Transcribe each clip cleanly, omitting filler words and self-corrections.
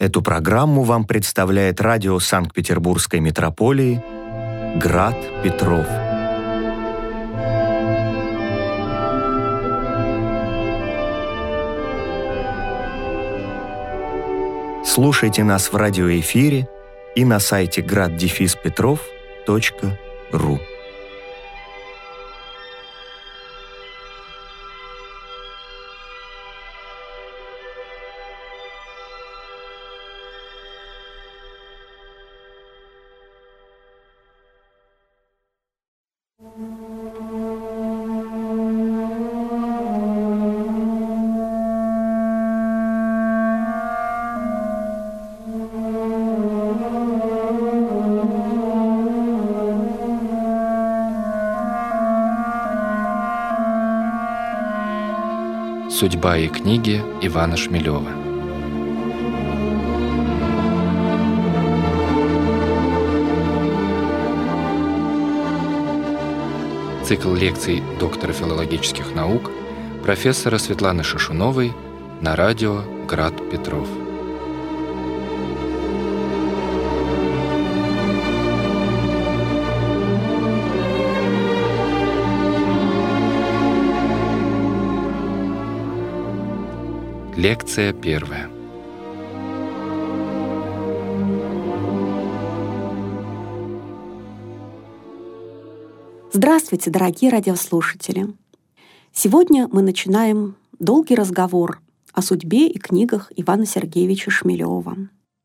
Эту программу вам представляет радио Санкт-Петербургской митрополии «Град Петров». Слушайте нас в радиоэфире и на сайте grad-petrov.ru. Судьба и книги Ивана Шмелева. Цикл лекций доктора филологических наук профессора Светланы Шишуновой на радио «Град Петров». Лекция первая. Здравствуйте, дорогие радиослушатели! Сегодня мы начинаем долгий разговор о судьбе и книгах Ивана Сергеевича Шмелева.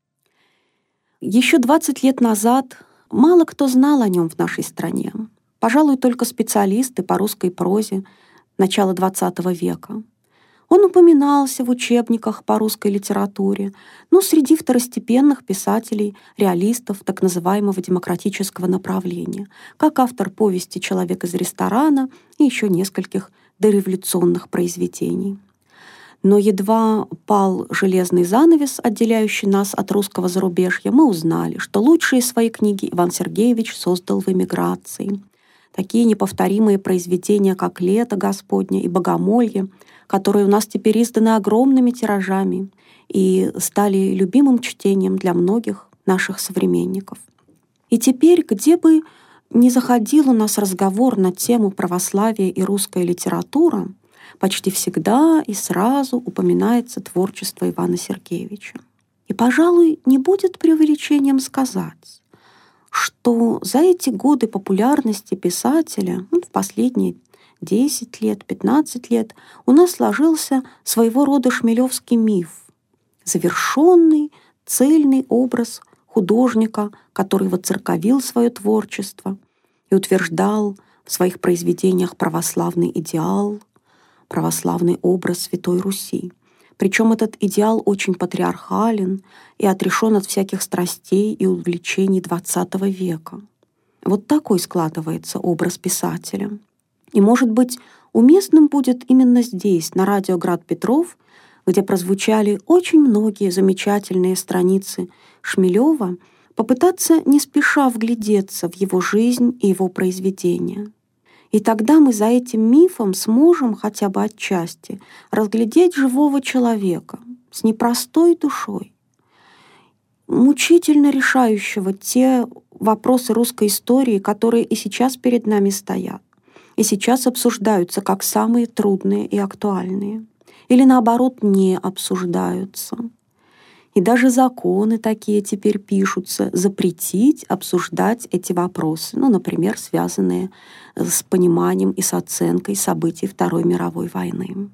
Еще 20 лет назад мало кто знал о нем в нашей стране. Пожалуй, только специалисты по русской прозе начала XX века. Он упоминался в учебниках по русской литературе, но среди второстепенных писателей, реалистов так называемого демократического направления, как автор повести «Человек из ресторана» и еще нескольких дореволюционных произведений. Но едва пал железный занавес, отделяющий нас от русского зарубежья, мы узнали, что лучшие свои книги Иван Сергеевич создал в эмиграции. Такие неповторимые произведения, как «Лето Господне» и «Богомолье», которые у нас теперь изданы огромными тиражами и стали любимым чтением для многих наших современников. И теперь, где бы ни заходил у нас разговор на тему православия и русская литература, почти всегда и сразу упоминается творчество Ивана Сергеевича. И, пожалуй, не будет преувеличением сказать, что за эти годы популярности писателя, в последние 10 лет, 15 лет, у нас сложился своего рода шмелевский миф, завершенный, цельный образ художника, который воцерковил свое творчество и утверждал в своих произведениях православный идеал, православный образ Святой Руси. Причем этот идеал очень патриархален и отрешен от всяких страстей и увлечений XX века. Вот такой складывается образ писателя. И, может быть, уместным будет именно здесь, на радио «Град Петров», где прозвучали очень многие замечательные страницы Шмелева, попытаться не спеша вглядеться в его жизнь и его произведения. И тогда мы за этим мифом сможем хотя бы отчасти разглядеть живого человека с непростой душой, мучительно решающего те вопросы русской истории, которые и сейчас перед нами стоят, и сейчас обсуждаются как самые трудные и актуальные, или наоборот не обсуждаются. И даже законы такие теперь пишутся запретить обсуждать эти вопросы, например, связанные с пониманием и с оценкой событий Второй мировой войны.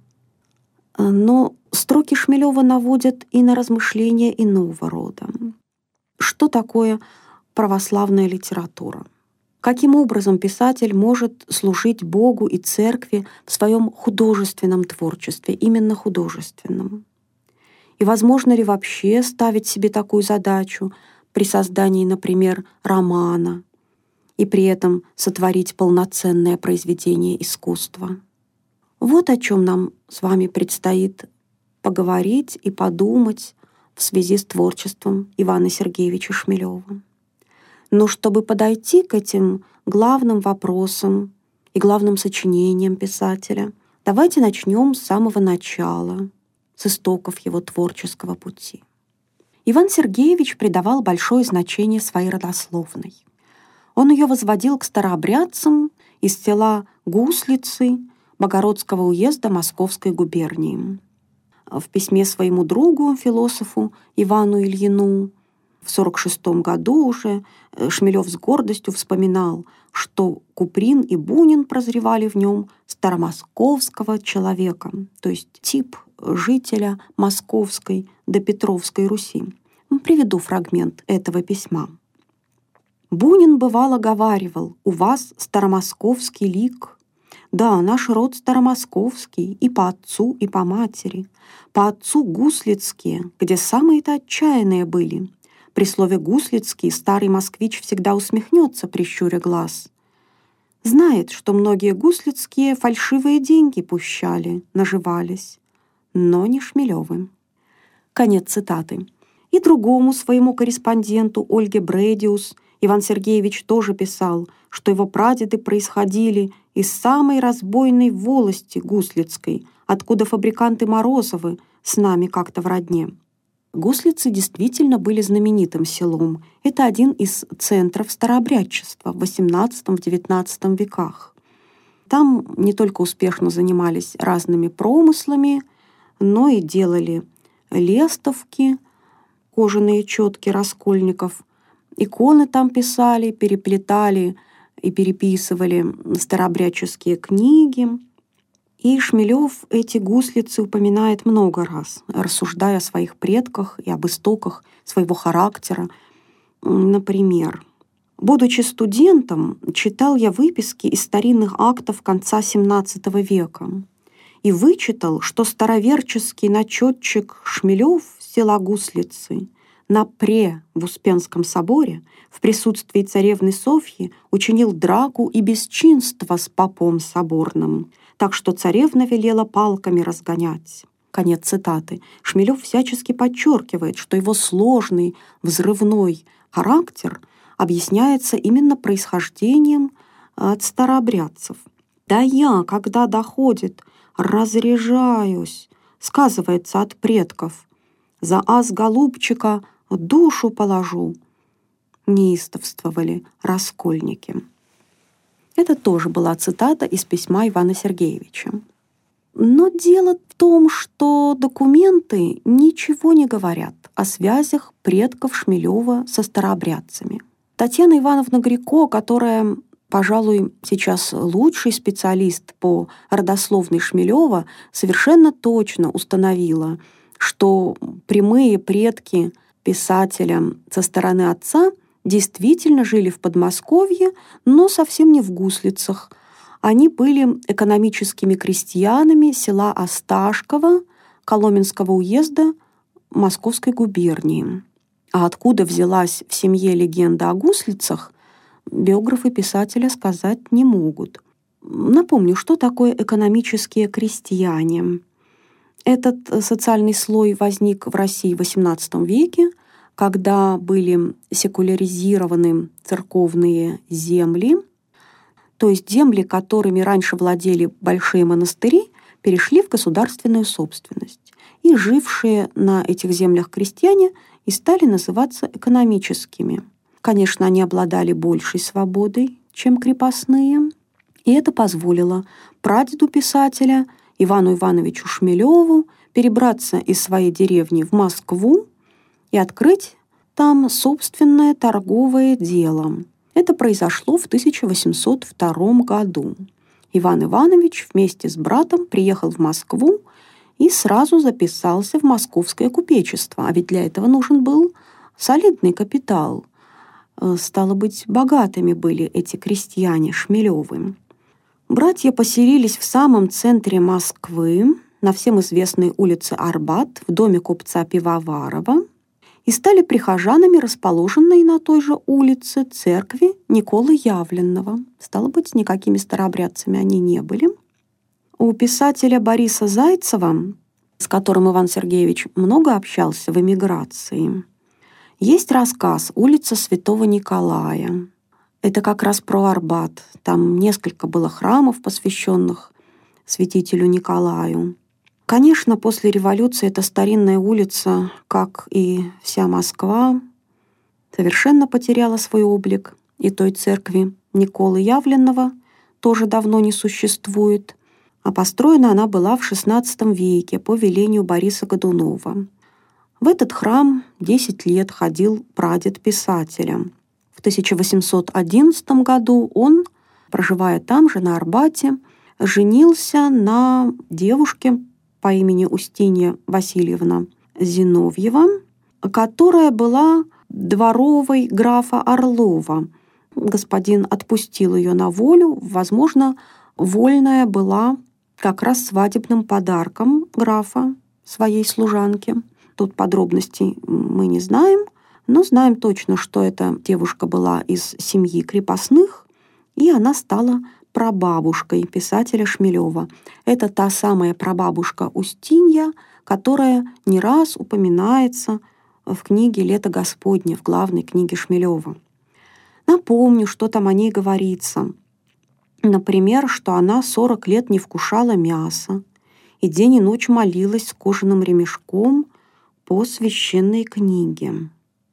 Но строки Шмелева наводят и на размышления иного рода. Что такое православная литература? Каким образом писатель может служить Богу и Церкви в своем художественном творчестве, именно художественном? И возможно ли вообще ставить себе такую задачу при создании, например, романа, и при этом сотворить полноценное произведение искусства? Вот о чем нам с вами предстоит поговорить и подумать в связи с творчеством Ивана Сергеевича Шмелева. Но чтобы подойти к этим главным вопросам и главным сочинениям писателя, давайте начнем с самого начала, с истоков его творческого пути. Иван Сергеевич придавал большое значение своей родословной. Он ее возводил к старообрядцам из села Гуслицы Богородского уезда Московской губернии. В письме своему другу, философу Ивану Ильину, в 1946 году уже Шмелев с гордостью вспоминал, что Куприн и Бунин прозревали в нем старомосковского человека, то есть тип жителя Московской до Петровской Руси. Приведу фрагмент этого письма. «Бунин бывало говаривал: у вас старомосковский лик. Да, наш род старомосковский и по отцу, и по матери. По отцу гуслицкие, где самые-то отчаянные были. При слове «гуслицкий» старый москвич всегда усмехнется, прищуря глаз. Знает, что многие гуслицкие фальшивые деньги пущали, наживались, но не Шмелевы». Конец цитаты. И другому своему корреспонденту Ольге Бредиус Иван Сергеевич тоже писал, что его прадеды происходили из самой разбойной волости Гуслицкой, откуда фабриканты Морозовы с нами как-то в родне. Гуслицы действительно были знаменитым селом. Это один из центров старообрядчества в XVIII-XIX веках. Там не только успешно занимались разными промыслами, но и делали лестовки, кожаные четки раскольников, иконы там писали, переплетали и переписывали старообрядческие книги. И Шмелев эти гуслицы упоминает много раз, рассуждая о своих предках и об истоках своего характера. Например, «Будучи студентом, читал я выписки из старинных актов конца XVII века и вычитал, что староверческий начетчик Шмелев села Гуслицы на пре в Успенском соборе в присутствии царевны Софьи учинил драку и бесчинство с попом соборным, так что царевна велела палками разгонять». Конец цитаты. Шмелев всячески подчеркивает, что его сложный, взрывной характер объясняется именно происхождением от старообрядцев. «Да я, когда доходит, разряжаюсь», сказывается от предков. «За ас голубчика душу положу», неистовствовали раскольники. Это тоже была цитата из письма Ивана Сергеевича. Но дело в том, что документы ничего не говорят о связях предков Шмелева со старообрядцами. Татьяна Ивановна Греко, которая, пожалуй, сейчас лучший специалист по родословной Шмелева, совершенно точно установила, что прямые предки писателя со стороны отца действительно жили в Подмосковье, но совсем не в Гуслицах. Они были экономическими крестьянами села Осташково Коломенского уезда Московской губернии. А откуда взялась в семье легенда о Гуслицах, биографы писателя сказать не могут. Напомню, что такое экономические крестьяне. Этот социальный слой возник в России в XVIII веке, когда были секуляризированы церковные земли, то есть земли, которыми раньше владели большие монастыри, перешли в государственную собственность. И жившие на этих землях крестьяне и стали называться экономическими. Конечно, они обладали большей свободой, чем крепостные, и это позволило прадеду писателя Ивану Ивановичу Шмелеву перебраться из своей деревни в Москву и открыть там собственное торговое дело. Это произошло в 1802 году. Иван Иванович вместе с братом приехал в Москву и сразу записался в московское купечество, а ведь для этого нужен был солидный капитал. Стало быть, богатыми были эти крестьяне Шмелевы. Братья поселились в самом центре Москвы, на всем известной улице Арбат, в доме купца Пивоварова, и стали прихожанами расположенной на той же улице церкви Николы Явленного. Стало быть, никакими старообрядцами они не были. У писателя Бориса Зайцева, с которым Иван Сергеевич много общался в эмиграции, есть рассказ «Улица Святого Николая». Это как раз про Арбат. Там несколько было храмов, посвященных святителю Николаю. Конечно, после революции эта старинная улица, как и вся Москва, совершенно потеряла свой облик. И той церкви Николы Явленного тоже давно не существует. А построена она была в XVI веке по велению Бориса Годунова. В этот храм 10 лет ходил прадед писателя. В 1811 году он, проживая там же, на Арбате, женился на девушке по имени Устинья Васильевна Зиновьева, которая была дворовой графа Орлова. Господин отпустил ее на волю. Возможно, вольная была как раз свадебным подарком графа своей служанке. Тут подробностей мы не знаем, но знаем точно, что эта девушка была из семьи крепостных, и она стала прабабушкой писателя Шмелева. Это та самая прабабушка Устинья, которая не раз упоминается в книге «Лето Господне», в главной книге Шмелева. Напомню, что там о ней говорится. Например, что она 40 лет не вкушала мяса и день и ночь молилась с кожаным ремешком по священной книге.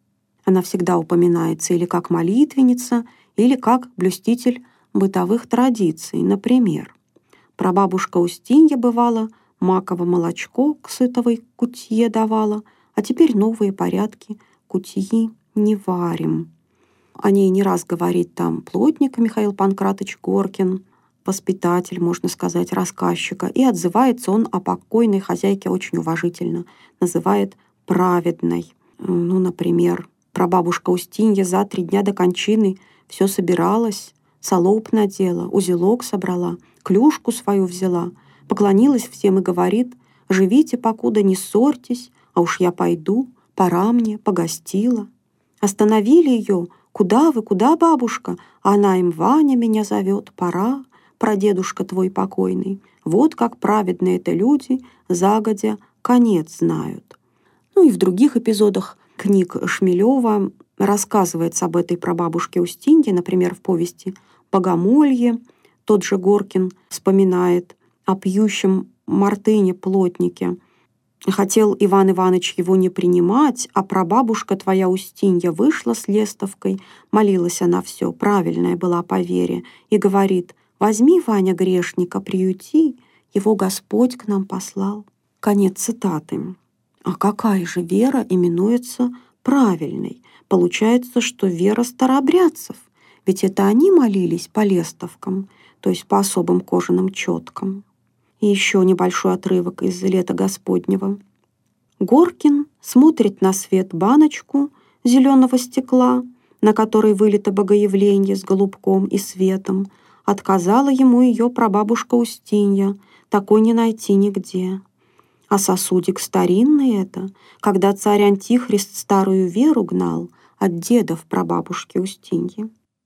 Она всегда упоминается или как молитвенница, или как блюститель бытовых традиций. Например, прабабушка Устинья, бывало, маково молочко к сытовой кутье давала, а теперь новые порядки кутьи не варим. О ней не раз говорит там плотник Михаил Панкратыч Горкин, воспитатель, можно сказать, рассказчика, и отзывается он о покойной хозяйке очень уважительно, называет праведной. Ну, например, прабабушка Устинья за 3 дня до кончины все собиралась, салоп надела, узелок собрала, клюшку свою взяла, поклонилась всем и говорит: «Живите, покуда не ссорьтесь, а уж я пойду, пора мне, погостила». Остановили ее: «Куда вы, куда, бабушка?» А она им: «Ваня меня зовет, пора, прадедушка твой покойный». Вот как праведные это люди загодя конец знают. Ну и в других эпизодах книг Шмелева рассказывается об этой прабабушке Устинье, например, в повести «Богомолье». Тот же Горкин вспоминает о пьющем Мартыне-плотнике. Хотел Иван Иванович его не принимать, а прабабушка твоя Устинья вышла с лестовкой, молилась она все, правильная была по вере, и говорит: «Возьми, Ваня, грешника, приюти, его Господь к нам послал». Конец цитаты. А какая же вера именуется правильной? Получается, что вера старообрядцев, ведь это они молились по лестовкам, то есть по особым кожаным четкам. И еще небольшой отрывок из «Лета Господнего». Горкин смотрит на свет баночку зеленого стекла, на которой вылито богоявление с голубком и светом. Отказала ему ее прабабушка Устинья, такой не найти нигде. А сосудик старинный это, когда царь Антихрист старую веру гнал от дедов прабабушки Устиньи.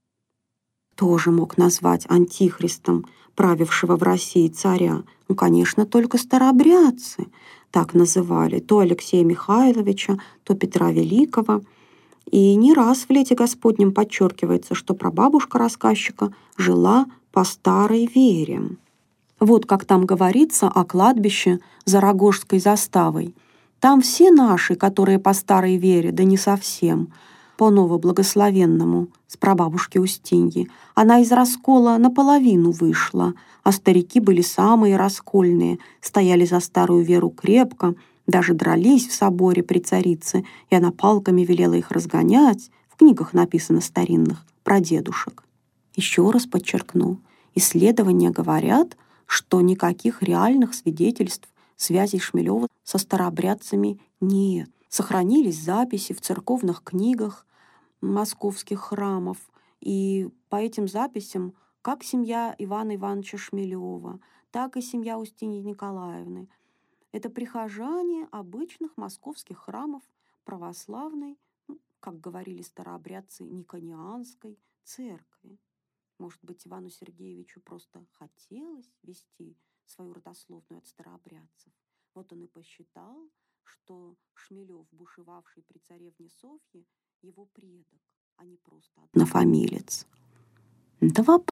Тоже мог назвать антихристом правившего в России царя? Ну, конечно, только старообрядцы так называли, то Алексея Михайловича, то Петра Великого. И не раз в «Лете Господнем» подчеркивается, что прабабушка рассказчика жила по старой вере. Вот как там говорится о кладбище за Рогожской заставой. Там все наши, которые по старой вере, да не совсем, по новоблагословенному, с прабабушки Устиньи. Она из раскола наполовину вышла, а старики были самые раскольные, стояли за старую веру крепко, даже дрались в соборе при царице, и она палками велела их разгонять. В книгах написано старинных про дедушек. Еще раз подчеркну, исследования говорят, что никаких реальных свидетельств связей Шмелева со старообрядцами нет. Сохранились записи в церковных книгах московских храмов, и по этим записям как семья Ивана Ивановича Шмелева, так и семья Устиньи Николаевны — это прихожане обычных московских храмов православной, как говорили старообрядцы, Никонианской церкви. Может быть, Ивану Сергеевичу просто хотелось вести свою родословную от старообрядцев. Вот он и посчитал, что Шмелев, бушевавший при царевне Софье, его предок, а не просто однофамилец. Это вопрос.